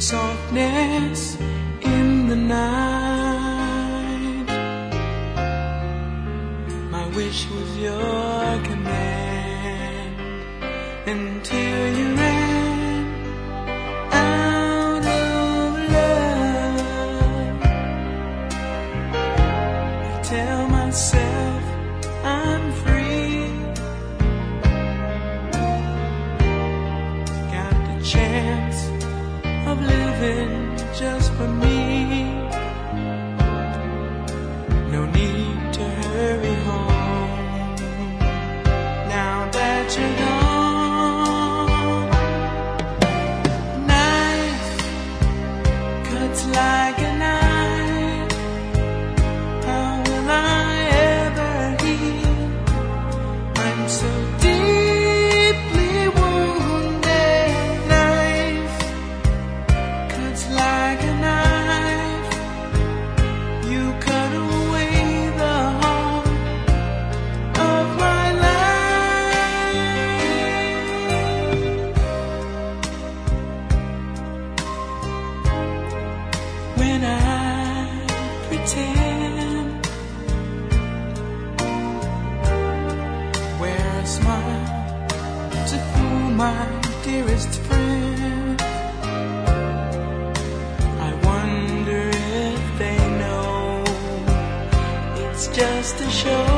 softness in the night. My wish was your command until you ran out of love. I tell myself I'm free, got the chance of living just for me. No need to hurry home now that you're gone. Knife cuts like a knife. How will I ever heal? I'm so deeply wounded. Knife cuts like a knife. You cut away the heart of my life. When I pretend, wear a smile to fool my dearest friend. I wonder if they know it's just a show.